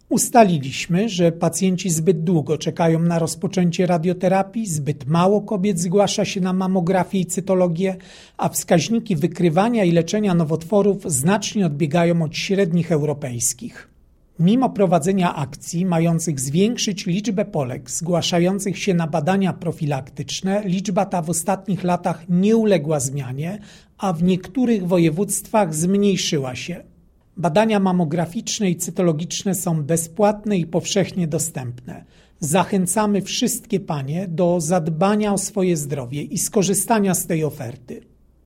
Ustaliliśmy, że pacjenci zbyt długo czekają na rozpoczęcie radioterapii, zbyt mało kobiet zgłasza się na mamografię i cytologię, a wskaźniki wykrywania i leczenia nowotworów znacznie odbiegają od średnich europejskich. Mimo prowadzenia akcji mających zwiększyć liczbę Polek zgłaszających się na badania profilaktyczne, liczba ta w ostatnich latach nie uległa zmianie, a w niektórych województwach zmniejszyła się. Badania mamograficzne i cytologiczne są bezpłatne i powszechnie dostępne. Zachęcamy wszystkie panie do zadbania o swoje zdrowie i skorzystania z tej oferty.